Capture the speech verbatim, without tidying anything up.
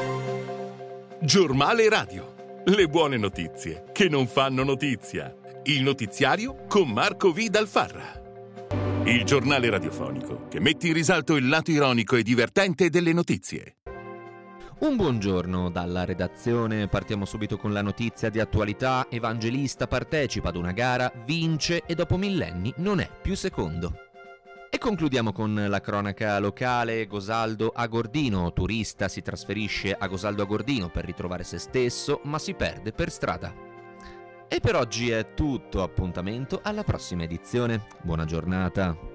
Giornale Radio. Le buone notizie che non fanno notizia. Il notiziario con Marco V. Dal Farra. Il giornale radiofonico che mette in risalto il lato ironico e divertente delle notizie. Un buongiorno dalla redazione, partiamo subito con la notizia di attualità. Evangelista partecipa ad una gara, vince e dopo millenni non è più secondo. E concludiamo con la cronaca locale. Gosaldo Agordino, turista si trasferisce a Gosaldo Agordino per ritrovare se stesso, ma si perde per strada. E per oggi è tutto, appuntamento alla prossima edizione. Buona giornata.